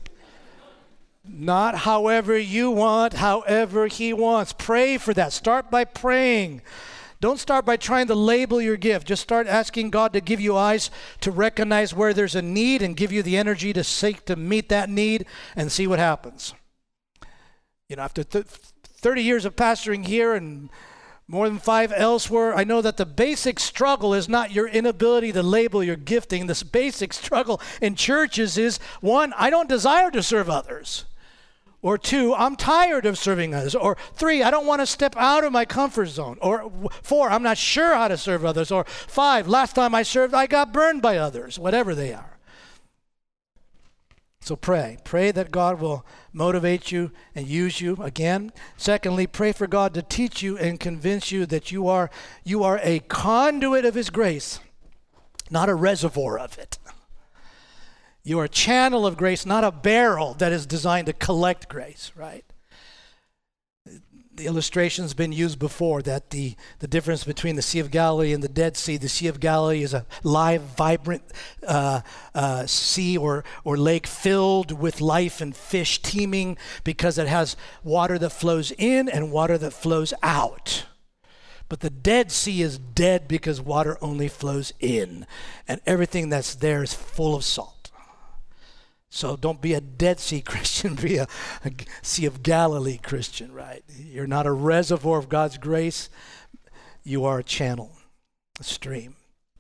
Not however you want, however he wants. Pray for that. Start by praying. Don't start by trying to label your gift. Just start asking God to give you eyes to recognize where there's a need and give you the energy to seek to meet that need and see what happens. You know, after th- thirty years of pastoring here and more than five elsewhere, I know that the basic struggle is not your inability to label your gifting. This basic struggle in churches is, one, I don't desire to serve others. Or two, I'm tired of serving others. Or three, I don't want to step out of my comfort zone. Or four, I'm not sure how to serve others. Or five, last time I served, I got burned by others, whatever they are. So pray. Pray that God will motivate you and use you again. Secondly, pray for God to teach you and convince you that you are, you are a conduit of his grace, not a reservoir of it. You are a channel of grace, not a barrel that is designed to collect grace, right? The illustration's been used before that the, the difference between the Sea of Galilee and the Dead Sea, the Sea of Galilee is a live, vibrant uh, uh, sea or, or lake filled with life and fish teeming because it has water that flows in and water that flows out. But the Dead Sea is dead because water only flows in, and everything that's there is full of salt. So don't be a Dead Sea Christian, be a, a Sea of Galilee Christian, right? You're not a reservoir of God's grace. You are a channel, a stream.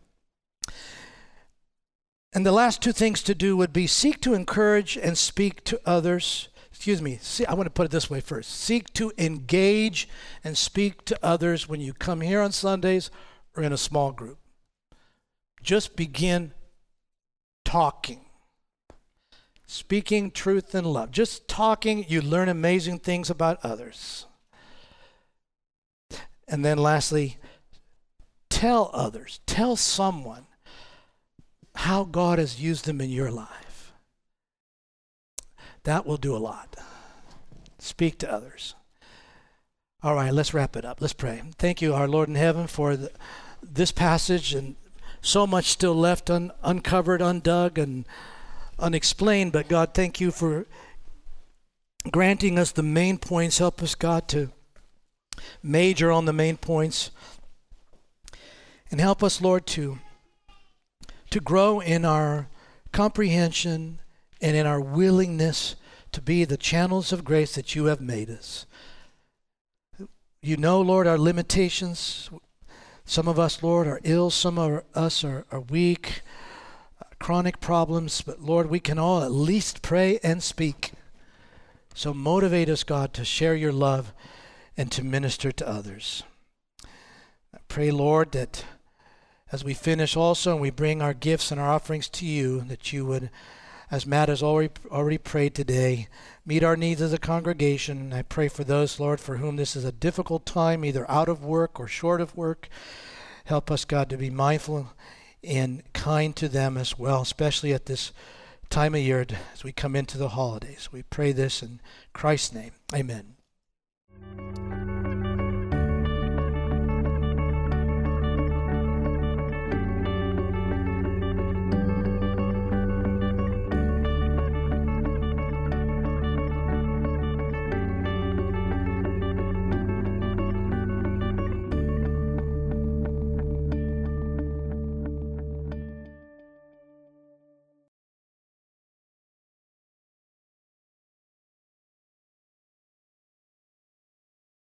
And the last two things to do would be seek to encourage and speak to others. Excuse me, see, I want to put it this way first. Seek to engage and speak to others when you come here on Sundays or in a small group. Just begin talking. Speaking truth and love. Just talking, you learn amazing things about others. And then lastly, tell others, tell someone how God has used them in your life. That will do a lot. Speak to others. All right, let's wrap it up. Let's pray. Thank you, our Lord in heaven, for the, this passage and so much still left un, uncovered, undug, and unexplained, but God, thank you for granting us the main points. Help us, God, to major on the main points. And help us, Lord, to, to grow in our comprehension and in our willingness to be the channels of grace that you have made us. You know, Lord, our limitations. Some of us, Lord, are ill. Some of us are, are weak. Chronic problems, but Lord, we can all at least pray and speak. So motivate us, God, to share your love and to minister to others. I pray, Lord, that as we finish also and we bring our gifts and our offerings to you, that you would as Matt has already, already prayed today, meet our needs as a congregation. I pray for those, Lord, for whom this is a difficult time, either out of work or short of work. Help us, God, to be mindful and kind to them as well, especially at this time of year as we come into the holidays. We pray this in Christ's name. Amen.